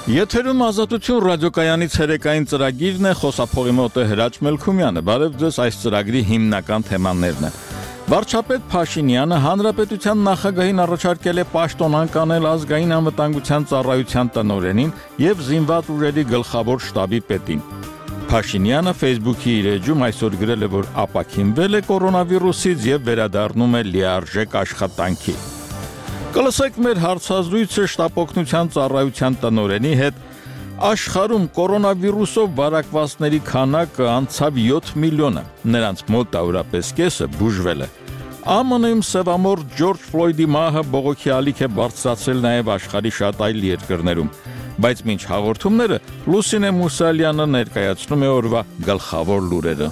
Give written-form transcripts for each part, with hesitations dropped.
Եթերում ազատություն ռադիոկայանի ցերեկային ծրագիրն է, խոսափողի մոտ է Հրաչ Մելքումյանը։ Բարև ձեզ, այս ծրագրի հիմնական թեմաներն են։ Վարչապետ Փաշինյանը հանրապետության նախագահին առաջարկել է պաշտոնանկ անել ազգային անվտանգության ծառայության տնօրենին եւ զինված ուժերի գլխավոր շտաբի պետին։ Փաշինյանը Facebook-ի իր էջում այսօր գրել է, որ ապաքինվել է կորոնավիրուսից եւ վերադառնում է լիարժեք աշխատանքի։ Կլսեք մեր հարցազրույցը շտապօգնության ծառայության տնօրենի հետ։ Աշխարհում կորոնավիրուսով վարակվածների քանակը անցավ 7 միլիոնը, նրանց մոտավորապես կեսը բուժվել է։ ԱՄՆ-ում սևամորթ Ջորջ Ֆլոյդի մահը բողոքի ալիք է բարձրացրել նաև աշխարհի շատ այլ երկրներում, բայց մինչ հաղորդումները Լուսինե Մուսալյանը ներկայացնում է օրվա գլխավոր լուրերը։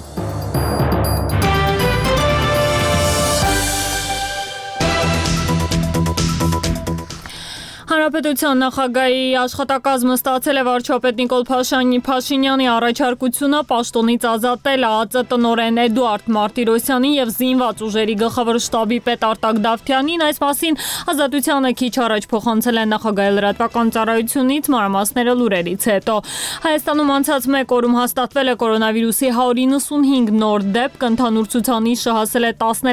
Հանրապետության նախագահի աշխատակազմը ստացել է վարչապետ Նիկոլ Փաշինյանի առաջարկությունը պաշտոնից ազատել ԱԱԾ տնօրեն Էդուարդ Մարտիրոսյանին եւ զինված ուժերի գլխավոր շտաբի պետ Արտակ Դավթյանին։ Այս մասին Ազատությանը քիչ առաջ փոխանցել են նախագահի լրատվական ծառայությունից, մանրամասները լուրերից հետո։ Հայաստանում անցած մեկ օրում հաստատվել է կորոնավիրուսի 195 նոր դեպք, ընդհանուր ցուցանիշը հասել է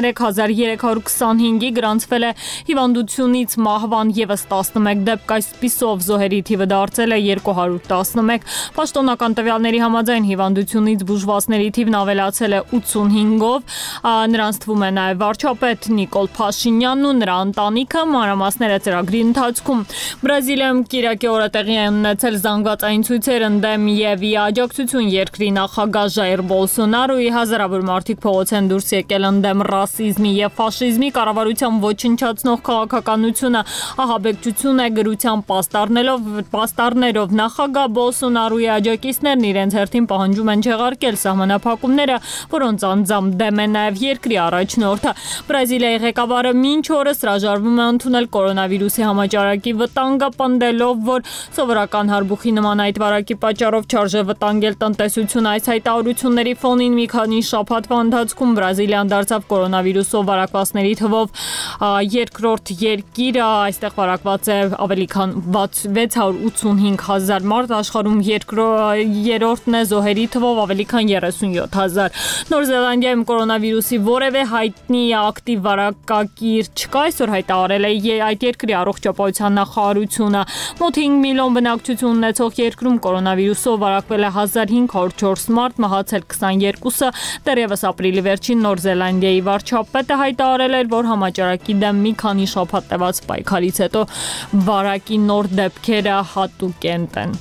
13325-ի, գրանցվել է հիվանդությունից մահվան եւս 11 դեպք, այսպիսով զոհերի թիվը դարձել է 211։ Պաշտոնական տվյալների համաձայն հիվանդությունից բուժվածների թիվն ավելացել է 85-ով, նրանց թվում է նաև վարչապետ Նիկոլ Փաշինյանն ու նրա ընտանիքը, մանրամասները ծրագրի ընթացքում։ Բրազիլիայում կիրակի օրը տեղի են ունեցել զանգվածային ցույցեր ընդդեմ եւ ի աջակցություն երկրի նախագահ Ժայր Բոլսոնարոյի, հազարավոր մարդիկ փողոց են դուրս եկել ընդդեմ ռասիզմի եւ ֆաշիզմի, կառավարության ոչնչացնող քաղաքականությունը ահաբեկչություն է գրության պաստառներով նախագահ Բոլսոնարոյի աջակիցներն իրենց հերթին պահանջում են չեղարկել սահմանափակումները, որոնց անձամբ դեմ է նաև երկրի առաջնորդը։ Բրազիլիայի ղեկավարը մինչ օրս հրաժարվում է ընդունել կորոնավիրուսի համաճարակի վտանգը, պնդելով, որ սովորական հարբուխի նման այդ վարակի պատճառով չարժե վտանգել տնտեսությունը։ Այս հայտարարությունների ֆոնին մի քանի շաբաթվա ընթացքում Բրազիլիան դարձավ կորոնավիրուսով վարակվածների թվով երկրորդ երկիրը, այստեղ վարակված է ավելի քան 685,000 մարդ, աշխարհում երրորդն է զոհերի թվով ավելի քան 37,000։ Նոր Զելանդիայում կորոնավիրուսի որևէ հայտնի ակտիվ վարակակիր չկա, այսօր հայտարարել է այդ երկրի առողջապահության նախարարությունը։ Մոտ 5 միլիոն բնակչություն ունեցող երկրում կորոնավիրուսով վարակվել է 1504 մարդ, մահացել 22-ը։ Դեռևս ապրիլի վերջին Նոր Զելանդիայի վարչապետը հայտարարել էր, որ համաճարակի դեմ մի քանի շաբաթ տևած պայքարից հետո վարակի նոր դեպքերը հատուկենտ են։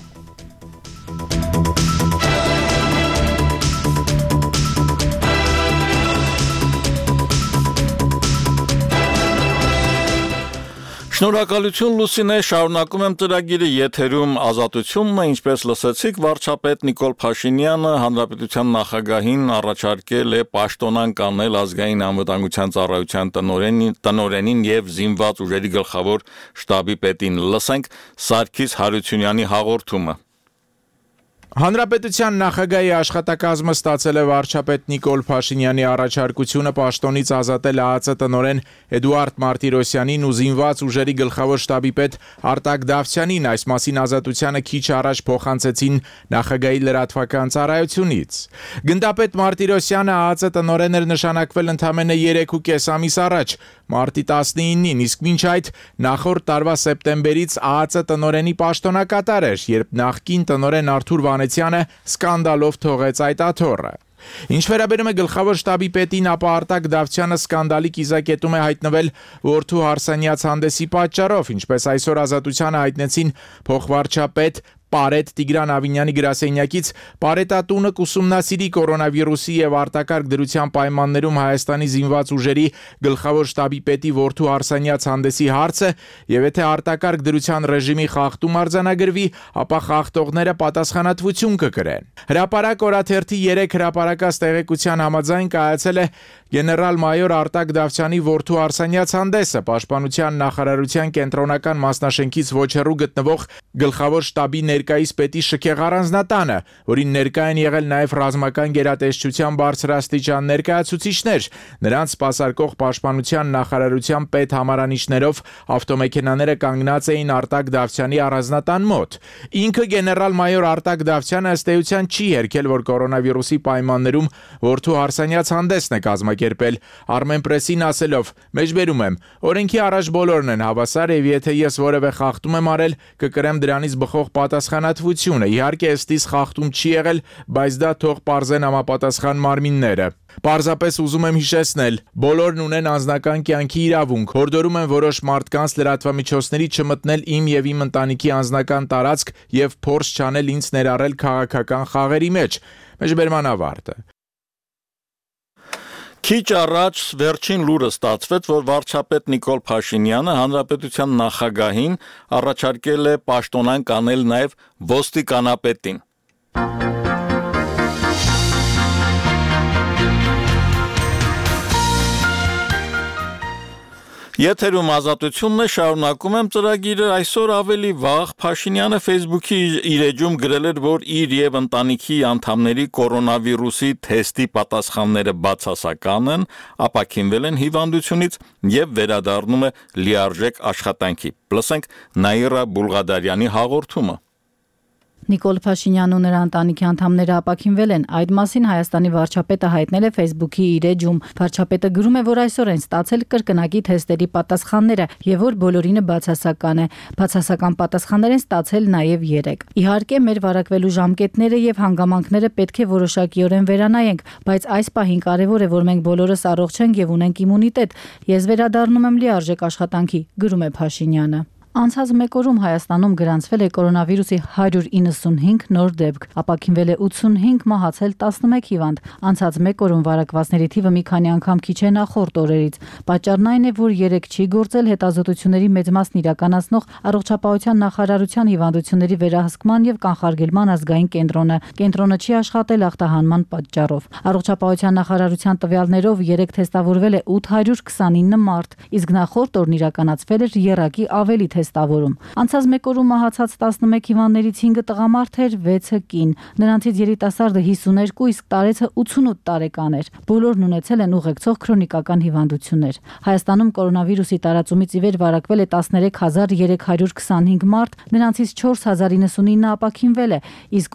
Շնորհակալություն Լուսինե, շարունակում եմ ծրագիրը, եթերում ազատությունն է, ինչպես լսեցիք, վարչապետ Նիկոլ Փաշինյանը հանրապետության նախագահին առաջարկել է պաշտոնանկ անել ազգային անվտանգության ծառայության տնօրենին եւ զինված ուժերի գլխավոր շտաբի պետին։ Լսենք Սարգիս Հարությունյանի հաղորդումը։ Հանրապետության նախագահի աշխատակազմը ստացել է վարչապետ Նիկոլ Փաշինյանի առաջարկությունը պաշտոնից ազատել ԱԱԾ տնօրեն Էդուարդ Մարտիրոսյանին ու զինված ուժերի գլխավոր շտաբի պետ Արտակ Դավթյանին։ Այս մասին Ազատությանը քիչ առաջ փոխանցեցին նախագահի լրատվական ծառայությունից։ Գնդապետ Մարտիրոսյանը ԱԱԾ տնօրեն էր նշանակվել ընդամենը 3.5 ամիս առաջ, մարտի 19-ին, իսկ մինչ այդ նախորդ տարվա սեպտեմբերից ԱԱԾ տնօրենի պաշտոնակատար էր, երբ նախկին տնօրեն Արթուր Վանեցյանը սկանդալով թողեց այդ աթոռը։ Ինչ վերաբերում է գլխավոր շտաբի պետին, ապա Արտակ Դավթյանը սկանդալի կիզակետում է հայտնվել որդու Հարսանյաց հանդեսի պատճառով, ինչպես այսօր Ազատությանը հայտնեցին փոխվարչապետ Պարետ Տիգրան Ավինյանի գրասենյակից, Պարետատունը կուսումնասիրի կորոնավիրուսի եւ արտակարգ դրության պայմաններում Հայաստանի զինված ուժերի գլխավոր շտաբի պետի որդու Հարսանյաց հանդեսի հարցը, եւ եթե արտակարգ դրության ռեժիմի խախտում արձանագրվի, ապա խախտողները պատասխանատվություն կկրեն։ Հրապարակ օրաթերթի 3 հրապարակած տեղեկության համաձայն կայացել է Գեներալ-մայոր Արտակ Դավթյանի որդու Արսենյաց հանդեսը Պաշտպանության նախարարության կենտրոնական մասնաշենքից ոչ հեռու գտնվող գլխավոր շտաբի ներկայիս պետի շքեղ առանձնատանը, որին ներկա են եղել նաև ռազմական գերատեսչության բարձրաստիճան ներկայացուցիչներ, նրանց սպասարկող Պաշտպանության նախարարության պետ համարանիշներով ավտոմեքենաները կանգնած էին Արտակ Դավթյանի առանձնատան մոտ։ Ինքը գեներալ-մայոր Արտակ Դավթյանը ըստ էության չի հերքել, որ կորոնավիրուսի պայմաններում որդու Արսենյաց հանդեսն է կազմակերպել, Armenpress-ին ասելով. «Մեջբերում եմ, օրենքի առաջ բոլորն են հավասար եւ եթե ես որևէ խախտում եմ արել, կկրեմ դրանից բխող պատասխանատվությունը։ Իհարկե, ըստիս խախտում չի եղել, բայց դա թող պարզեն համապատասխան մարմինները»։ Պարզապես ուզում եմ հիշեցնել, բոլորն ունեն անձնական կյանքի իրավունք, հորդորում եմ որոշ մարդկանց լրատվամիջոցների չմտնել իմ եւ իմ ընտանիքի անձնական տարածք եւ փորձ չանել ինձ ներառել քաղաքական խաղերի մեջ։ Մեջբերման ավարտը։ Քիչ առաջ վերջին լուրը ստացվեց, որ վարչապետ Նիկոլ Փաշինյանը հանրապետության նախագահին առաջարկել է պաշտոնանկ անել նաև ոստիկանապետին։ Եթերում ազատությունն է, շարունակում եմ ծրագիրը, այսօր ավելի վաղ Փաշինյանը Facebook-ի իր էջում գրել էր, որ իր եւ ընտանիքի անդամների կորոնավիրուսի թեստի պատասխանները բացասական են, ապաքինվել են հիվանդությունից եւ վերադառնում է լիարժեք աշխատանքի։ Լսենք Նաիրա Բուլղադարյանի հաղորդումը։ Նիկոլ Փաշինյանն ու նրա ընտանիքի անդամները ապաքինվել են։ Այդ մասին Հայաստանի վարչապետը հայտնել է Facebook-ի իր էջում։ Վարչապետը գրում է, որ այսօր են ստացել կրկնակի թեստերի պատասխանները եւ որ բոլորինը բացասական է։ Բացասական պատասխաններ են ստացել նաեւ 3։ Իհարկե, մեր վարակվելու ժամկետները եւ հանգամանքները պետք է որոշակիորեն վերանայենք, բայց այս պահին կարեւոր է, որ մենք բոլորս առողջ ենք եւ ունենք իմունիտետ։ Ես վերադառնում եմ լիարժեք աշխատանքի, գրում է Փաշինյանը։ Անցած մեկ օրում Հայաստանում գրանցվել է կորոնավիրուսի 195 նոր դեպք, ապաքինվել է 85, մահացել 11 հիվանդ։ Անցած մեկ օրում վարակվածների թիվը մի քանի անգամ քիչ է նախորդ օրերից։ Պատճառն այն է, որ 3 չի գործել հետազոտությունների մեծ մասն իրականացնող Առողջապահության նախարարության հիվանդությունների վերահսկման եւ կանխարգելման ազգային կենտրոնը։ Կենտրոնը չի աշխատել ախտահանման պատճառով։ Առողջապահության նախարարության տվյալներով 3 թեստավորվել է 829 մարդ, իսկ նախորդ օրն իրականացվել էր եռակի ավելի թեստավորում։ Անցած մեկ օրում մահացած 11 հիվանդներից 5-ը տղամարդ էր, 6-ը կին։ Նրանցից երիտասարդը 52, իսկ տարեցը 88 տարեկան էր։ Բոլորն ունեցել են ուղեկցող քրոնիկական հիվանդություններ։ Հայաստանում կորոնավիրուսի տարածումից ի վեր վարակվել է 13325 մարդ, նրանցից 4099 ապաքինվել է, իսկ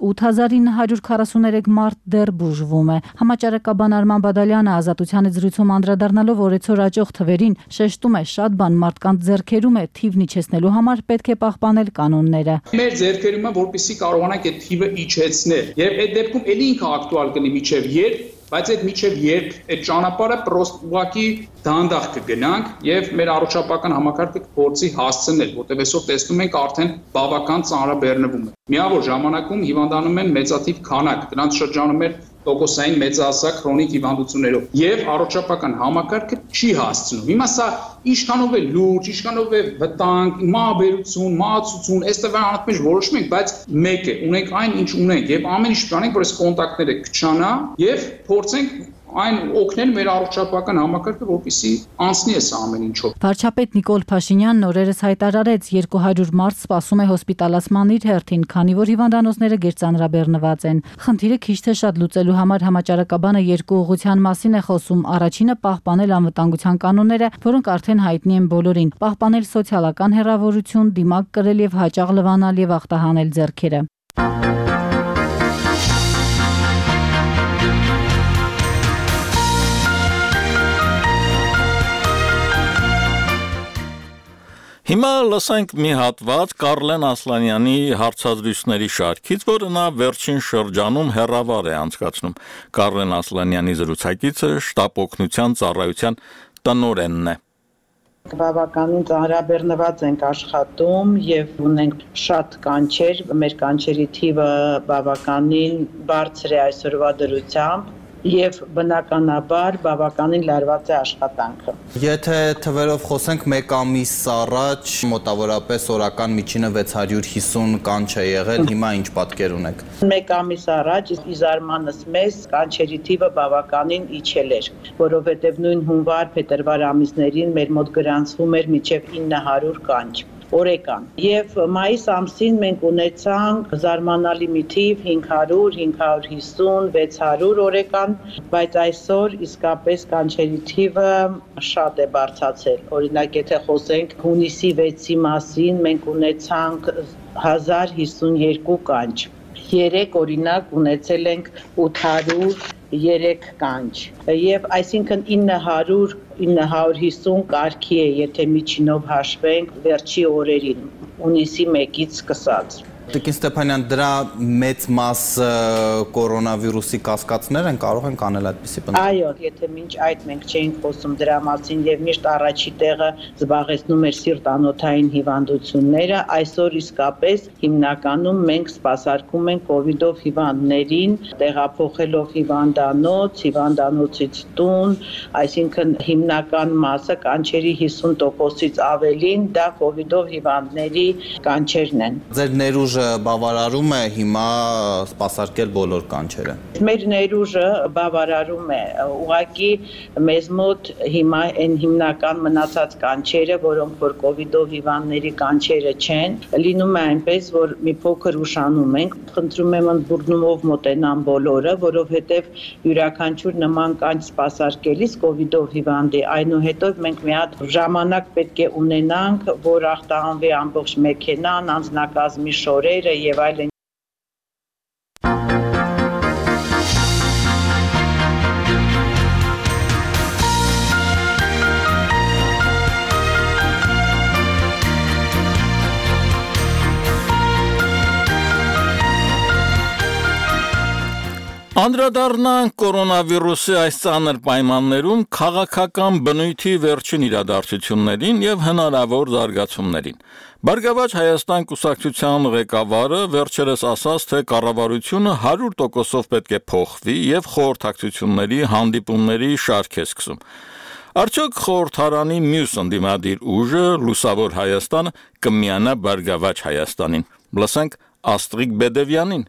8943 մարդ դեռ բուժվում է։ Համաճարակաբան Արման Բադալյանը Ազատությանը զրույցում անդրադառնալով օրեցօր աճող թվերին շեշտում է, շատ բան մարդկանց ձեռքերում է, թիվն իջեցնելու համար պետք է պահպանել կանոնները։ Մեր ձեռքերում է, որպեսզի կարողանանք այդ թիվը իջեցնել։ Եվ այդ դեպքում ելի ինքը ակտուալ կլինի միջև երբ, բայց այդ միջև երբ այդ ճանապարհը պրոստուակի դանդաղ կգնանք եւ մեր առողջապահական համակարգը կփորձի հասցնել, որտեղ այսօր տեսնում ենք արդեն բավական ծանրաբեռնվում է։ Միավոր ժամանակում հիվանդանում են մեծաթիվ քանակ, դրանց շրջանում է տոկոսային մեծահասակ քրոնիկ հիվանդություններով եւ առողջապահական համակարգը չի հասցնում։ Հիմա սա ինչքանով է լուրջ, ինչքանով է վտանգ, մահաբերություն, մահացություն, այստեղ անընդմեջ մեջ որոշում ենք, բայց մեկ է, ունենք այն, ինչ ունենք եւ ամեն ինչ կանենք, որ այս կոնտակտները կչանա եւ փորձենք այն օգնել մեր առողջապահական համակարգը, որպեսզի անցնի այս ամեն ինչով։ Վարչապետ Նիկոլ Փաշինյանն օրերս հայտարարեց 200 մարդ սպասում է հոսպիտալացման իր հերթին, քանի որ հիվանդանոցները գերծանրաբեռնված են։ Խնդիրը քիչ թե շատ լուծելու համար համաճարակաբանը երկու ուղղության մասին է խոսում։ Առաջինը պահպանել անվտանգության կանոնները, որոնք արդեն հայտնի են բոլորին, պահպանել սոցիալական հեռավորություն, դիմակ կրել եւ հաճախ լվանալ եւ ախտահանել ձեռքերը։ Հիմա լսենք մի հատված Կարլեն Ասլանյանի հարցազրույցների շարքից, որը նա վերջին շրջանում հեռավար է անցկացնում։ Կարլեն Ասլանյանի զրուցակիցը շտաբ օգնության ծառայության տնօրենն է։ Բավականին ծանրաբեռնված ենք աշխատում եւ ունենք շատ կանչեր, մեր կանչերի թիվը բավականին բարձր է այսօրվա դրությամբ։ եւ բնականաբար բավականին լարված է աշխատանքը։ Եթե թվերով խոսենք, 1 ամիս առաջ մոտավորապես օրական միջինը 650 կանչ է եղել, հիմա ինչ պատկեր ունեք։ 1 ամիս առաջ ի զարմանս մեզ կանչերի թիվը բավականին իջել էր, որովհետեւ նույն հունվար-փետրվար ամիսներին մեր մոտ գրանցվում էր մինչեւ 900 կանչ օրեկան։ Եվ մայիս ամսին մենք ունեցանք զարմանալի մի թիվ 500, 550, 600 օրեկան, բայց այսօր իսկապես կանչերի թիվը շատ է բարձրացել։ Օրինակ, եթե խոսենք հունիսի 6-ի մասին, մենք ունեցանք 1052 կանչ։ Երեք օրինակ ունեցել ենք 803 կանչ եւ այսինքն 900-950 կարգի է, եթե միջինով հաշվենք վերջի օրերին, հունիսի 1-ից սկսած։ Տիկին Ստեփանյան, դրա մեծ մասը կորոնավիրուսի կասկածներ են, կարող ենք անել այդպիսի բան։ Այո, եթե մինչ այդ մենք չէինք խոսում դրա մասին եւ միշտ առաջի տեղը զբաղեցնում էր սիրտանոթային հիվանդությունները, այսօր իսկապես հիմնականում մենք սպասարկում ենք կոവിഡ്ով հիվանդներին, տեղափոխելով հիվանդանոց, հիվանդանոցից տուն, այսինքն հիմնական մասը կանչերի 50%-ից ավելին դա կոവിഡ്ով հիվանդների կանչերն են։ Ձեր ներուժը բավարարում է հիմա սպասարկել բոլոր կանչերը։ Մեր ներուժը բավարարում է, ուղղակի մեզ մոտ հիմա այն հիմնական մնացած կանչերը, որոնք որ կոവിഡ്ով հիվանդների կանչերը չեն, լինում է այնպես, որ մի փոքր ուշանում ենք, խնդրում եմ ընդբուրնումով մոտենան բոլորը, որովհետև յուրաքանչյուր նման կանչ սպասարկելիս կոവിഡ്ով հիվանդի, այնուհետև մենք մի հատ ժամանակ պետք է ունենանք, որ ախտահանվի ամբողջ մեքենան, անձնակազմի շորերը եւ այլն։ Անդրադառնանք կորոնավիրուսի այս ծանր պայմաններում քաղաքական բնույթի վերջին իրադարձություններին եւ հնարավոր զարգացումներին։ Բարգավաճ Հայաստան կուսակցության ղեկավարը վերջերս ասաց, թե կառավարությունը 100%-ով պետք է փոխվի եւ խորհրդակցությունների, հանդիպումների շարք է սկսում։ Արդյոք խորհրդարանի մյուս ընդդիմադիր ուժը Լուսավոր Հայաստանը կմիանա Բարգավաճ Հայաստանին։ Լսենք Աստրիկ Բեդևյանին։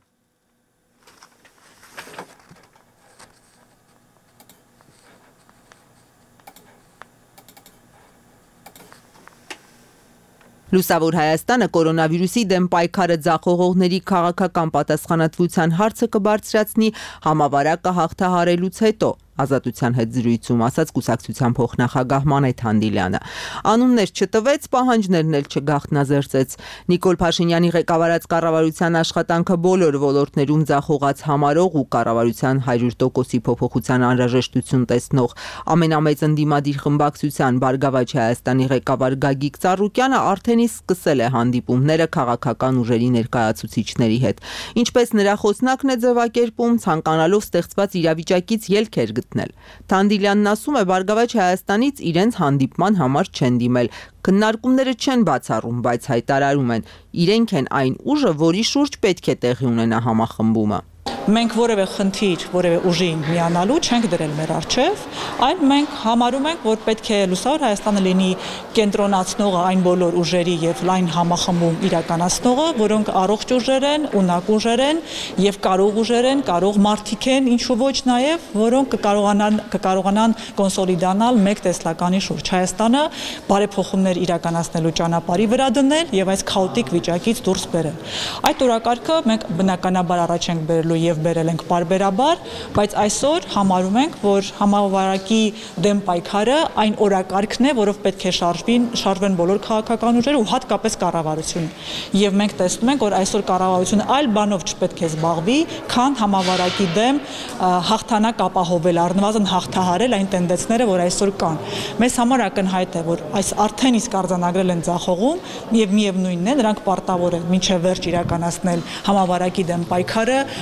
Լուսավոր Հայաստանը կորոնավիրուսի դեմ պայքարը ձախողողների քաղաքական պատասխանատվության հարցը կբարձրացնի համավարակը հաղթահարելուց հետո, Ազատության հետ զրույցում ասաց կուսակցության փոխնախագահ Մանեթ Հանդիլյանը։ Անուններ չտվեց, պահանջներն էլ չգաղտնազերծեց։ Նիկոլ Փաշինյանի ղեկավարած կառավարության աշխատանքը բոլոր ոլորտներում ձախողած համարող ու կառավարության 100%-ի փոփոխության անհրաժեշտություն տեսնող ամենամեծ ընդդիմադիր խմբակցության Բարգավաճ Հայաստանի ղեկավար Գագիկ Ծառուկյանը արդեն իսկ սկսել է հանդիպումները քաղաքական ուժերի ներկայացուցիչների հետ։ Ինչպես նրա խոսնակն է ձևակերպում, ցանկանալով ստեղծված իրավիճակից ելքեր գտնել։ Թանդիլյանն ասում է, Բարգավաճ Հայաստանից իրենց հանդիպման համար չեն դիմել։ Քննարկումները չեն բացառում, բայց հայտարարում են, իրենք են այն ուժը, որի շուրջ պետք է տեղի ունենա համախմբումը։ Մենք որևէ խնդիր, որևէ ուժի միանալու չենք դրել մեր առջև, այլ մենք համարում ենք, որ պետք է Լուսավոր Հայաստանը լինի կենտրոնացնողը այն բոլոր ուժերի եւ լայն համախմբում իրականացնողը, որոնք առողջ ուժեր են, ունակ ուժեր են եւ կարող ուժեր են, կարող մարդիկ են, ինչու ոչ նաեւ, որոնք կկարողանան կոնսոլիդանալ մեկ տեսլականի շուրջ Հայաստանը բարեփոխումներ իրականացնելու ճանապարհի վրա դնել եւ այս քաոտիկ վիճակից դուրս բերել։ Այդ օրակարգը մենք բնականաբար առաջ ենք բերելու եւ բերել ենք բարբերաբար, բայց այսօր համարում ենք, որ համավարակի դեմ պայքարը այն օրակարգն է, որով պետք է շարժվեն բոլոր քաղաքական ուժերը ու հատկապես կառավարությունը։ Եվ մենք տեսնում ենք, որ այսօր կառավարությունը այլ բանով չպետք է զբաղվի, քան համավարակի դեմ հաղթանակ ապահովել, առնվազն հաղթահարել այն տենդենսները, որ այսօր կան։ Մեզ համար ակնհայտ է, որ այս արդեն իսկ արձանագրել են ձախողում եւ միևնույնն է, նրանք պարտավոր են մինչեւ վերջ իրականացնել համավարակի դեմ պայքարը, ապահովել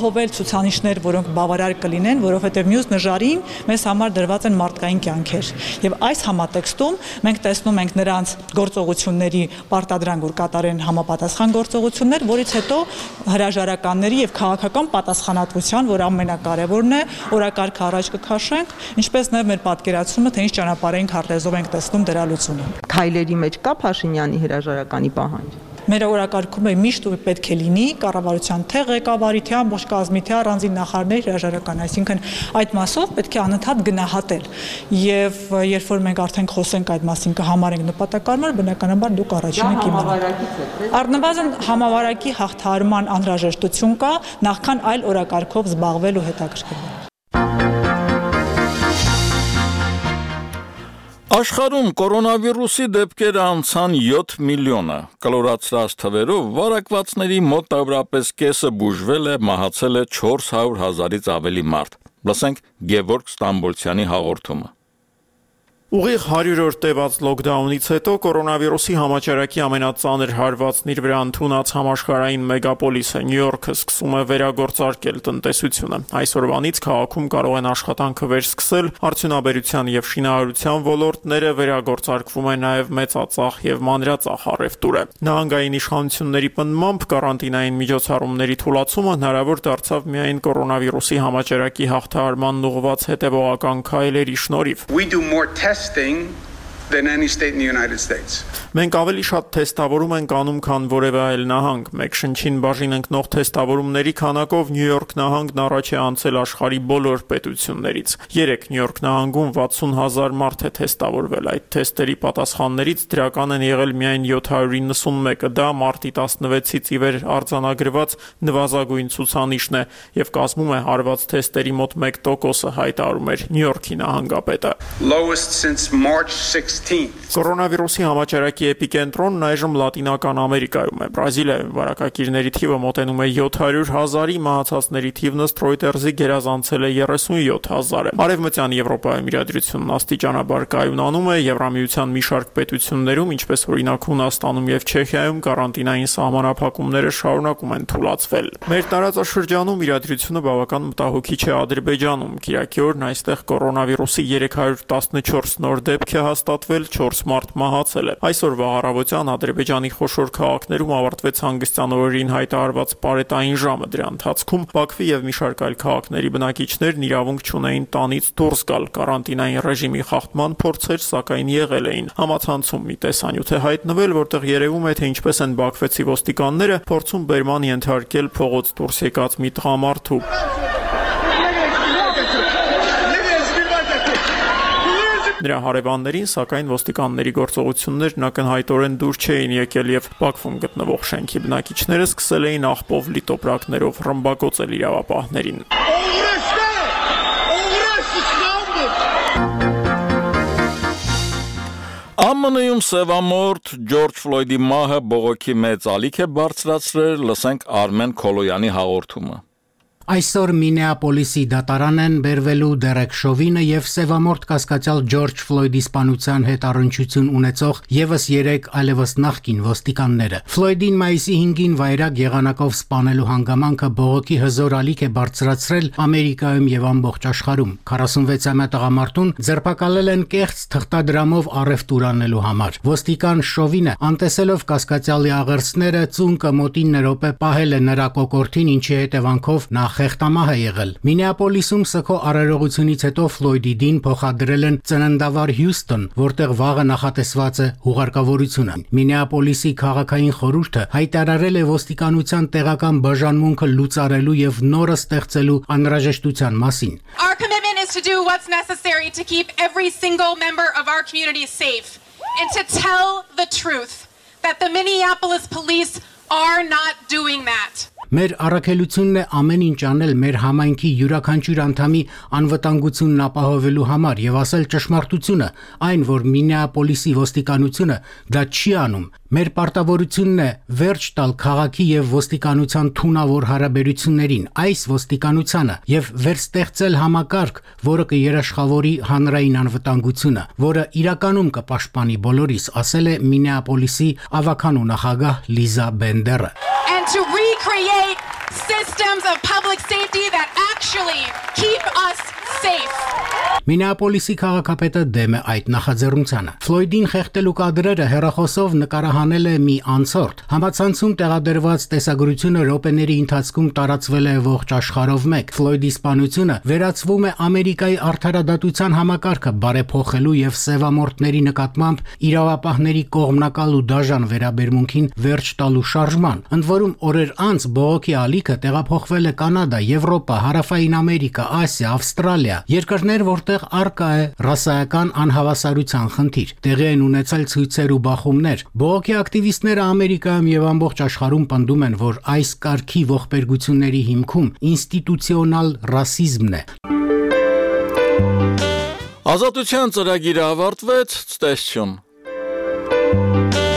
ապահովել ցուցանիշներ, որոնք բավարար կլինեն, որովհետև մյուս նժարին մեզ համար դրված են մարդկային կյանքեր։ Եվ այս համատեքստում մենք տեսնում ենք նրանց գործողությունների պարտադրանք, որ կատարեն համապատասխան գործողություններ, որից հետո հրաժարականների եւ քաղաքական պատասխանատվության, որ ամենակարևորն է, օրակարգ առաջ կքաշենք, ինչպես նաեւ մեր պատկերացումը, թե ինչ ճանապարհային քարտեզով ենք տեսնում դրա լուծումը։ Քայլերի մեջ կա Փաշինյանի հրաժարականի պահանջ։ Մեր օրակարգում է միշտ ու պետք է լինի կառավարության թե ղեկավարի, թե ամբողջ կազմի, թե առանձին նախարարների հրաժարական, այսինքն այդ մասով պետք է անընդհատ գնահատել։ Եվ երբ որ մենք արդեն խոսենք այդ մասին, կհամարենք նպատակարար, բնականաբար դուք առաջինը կիմանաք։ Առնվազն համավարակի հաղթահարման անհրաժեշտություն կա, նախքան այլ օրակարգով զբաղվել ու հետաքրքրվել։ Աշխարհում կորոնավիրուսի դեպքերը անցան 7 միլիոնը, կլորացրած թվերով վարակվածների մոտավորապես կեսը բուժվել է, մահացել է 400,000-ից ավելի մարդ։ Լսենք Գևորգ Ստամբոլցյանի հաղորդումը։ Ուղիղ 100-րդ տևած լոքդաունից հետո կորոնավիրուսի համաճարակի ամենածանր հարվածն իր վրա ընդունած համաշխարհային մեգապոլիսը Նյու Յորքը սկսում է վերագործարկել տնտեսությունը։ Այսօրվանից քաղաքում կարող են աշխատանքը վերսկսել արդյունաբերության եւ շինարարության ոլորտները, վերագործարկվում է նաեւ մեծածախ եւ մանրածախ առևտուրը։ Նահանգային իշխանությունների պնդմամբ կարանտինային միջոցառումների թուլացումը հնարավոր դարձավ միայն կորոնավիրուսի համաճարակի հաղթահարման ուղղված հետեւողական քայլերի շնորհիվ։ Than any state in the United States. Մենք ավելի շատ թեստավորում ենք անում, քան որևէ այլ նահանգ։ Մեկ շնչին բաժին ընկնող թեստավորումների քանակով Նյու Յորք նահանգն առաջ է անցել աշխարհի բոլոր պետություններից։ 3 Նյու Յորք նահանգում 60,000 մարդ է թեստավորվել։ Այդ թեստերի պատասխաններից դրական են եղել միայն 791-ը։ Դա մարտի 16-ից ի վեր արձանագրված նվազագույն ցուցանիշն է եւ կազմում է հարված թեստերի մոտ 1%-ը, հայտարարում էր Նյու Յորքի նահանգապետը։ Lowest since March 16. Կորոնավիրուսի համաճարակի էպիկենտրոնն այժմ Լատինական Ամերիկայում է։ Բրազիլիայում վարակագիրների թիվը մոտենում է 700,000-ի, մահացածների թիվն ըստ Reuters-ի գերազանցել է 37,000-ը։ Արևմտյան Եվրոպայում իրադրությունն աստիճանաբար կայունանում է, Եվրամիության մի շարք պետություններում, ինչպես օրինակ Հունաստանում եւ Չեխիայում, կարանտինային սահմանափակումները շարունակում են թուլացվել։ Մեր տարածաշրջանում իրադրությունը բավական մտահոգիչ է Ադրբեջանում։ Կիրակի օրն այստեղ կորոնավիրուսի 314 նոր դեպք է հաստատվել, 4 մարդ մահացել է։ Այսօրվա առավոտյան Ադրբեջանի խոշոր քաղաքներում ավարտվեց հանգստյան օրերին հայտարարված պարետային ժամը։ Դրա ընթացքում Բաքվի եւ մի շարք այլ քաղաքների բնակիչներն իրավունք չունեին տանից դուրս գալ։ Կարանտինային ռեժիմի խախտման փորձեր սակայն եղել էին։ Համացանցում մի տեսանյութ է հայտնվել, որտեղ երևում է, թե ինչպես են բաքվեցի ոստիկանները փորձում բերման ենթարկել փողոց դուրս եկած մի տղամարդու։ Նրա հարևաններին, սակայն ոստիկանների գործողություններն ակնհայտորեն դուր չէին եկել եւ Բաքվում գտնվող շենքի բնակիչները սկսել էին աղբով լի տոպրակներով ռմբակոծել իրավապահներին։ ԱՄՆ-ում սևամորթ Ջորջ Ֆլոյդի մահը բողոքի մեծ ալիք է բարձրացրել, լսենք Արմեն Քոլոյանի հաղորդումը։ Այսօր Մինեապոլիսի դատարան են բերվելու Դերեկ Շովինը եւ սևամորթ կասկածյալ Ջորջ Ֆլոյդի սպանության հետ առնչություն ունեցող եւս 3 այլևս նախկին ոստիկանները։ Ֆլոյդին մայիսի 5-ին վայրագ եղանակով սպանելու հանգամանքը բողոքի հզոր ալիք է բարձրացրել Ամերիկայում եւ ամբողջ աշխարհում։ 46-ամյա տղամարդուն ձերբակալել են կեղծ թղթադրամով առևտուր անելու համար։ Ոստիկան Շովինը, անտեսելով կասկածյալի աղերսները, ծունկը մոտին րոպե պահել է նրա կոկորդին, ինչի հետևանքով նա խեղտամահ է եղել։ Մինեապոլիսում սգո արարողությունից հետո Ֆլոյդի դին փոխադրել են ծննդավար Հյուսթոն, որտեղ վաղը նախատեսված է հուղարկավորությունը։ Մինեապոլիսի քաղաքային խորհուրդը հայտարարել է ոստիկանության տեղական բաժանմունքը լուծարելու եւ նորը ստեղծելու անհրաժեշտության մասին։ Our commitment is to do what's necessary to keep every single member of our community safe and to tell the truth that the Minneapolis police are not doing that. Մեր առաքելությունն է ամեն ինչ անել մեր համայնքի յուրաքանչյուր անդամի անվտանգությունն ապահովելու համար եւ ասել ճշմարտությունը, այն որ Մինեապոլիսի ոստիկանությունը դա չի անում։ Մեր պարտավորությունն է վերջ տալ քաղաքի եւ ոստիկանության թունավոր հարաբերություններին, այս ոստիկանությանը եւ վերստեղծել համակարգ, որը կերաշխավորի հանրային անվտանգությունը, որը իրականում կպաշտպանի բոլորիս, ասել է Մինեապոլիսի ավականու նախագահ Լիզա Բենդերը։ And to recreate systems of public safety that actually keep us safe. Մինեապոլիսի քաղաքապետը դեմ է այդ նախաձեռնությանը։ Ֆլոյդին խեղդելու կադրերը հեռախոսով նկարահանել է մի անցորդ։ Համացանցում տեղադրված տեսագրությունը րոպեների ընթացքում տարածվել է ողջ աշխարհով մեկ։ Ֆլոյդի սպանությունը վերածվում է Ամերիկայի արդարադատության համակարգը բարեփոխելու եւ սևամորթների նկատմամբ իրավապահների կողմնակալ ու դաժան վերաբերմունքին վերջ տալու շարժման։ Ընդ որում օրեր անց բողոքի ալիքը տեղափոխվել է Կանադա, Եվրոպա, Հարավային Ամերիկա, Ասիա, Ավստրալիա, երկրներ, որտեղ առկա է ռասայական անհավասարության խնդիր։ Տեղի են ունեցել ցույցեր ու բախումներ։ Բողոքի ակտիվիստները Ամերիկայում եւ ամբողջ աշխարհում պնդում են, որ այս կարգի ողբերգությունների հիմքում ինստիտուցիոնալ ռասիզմն է։ Ազատության ծրագիրը ավարտվեց, ցտեսություն։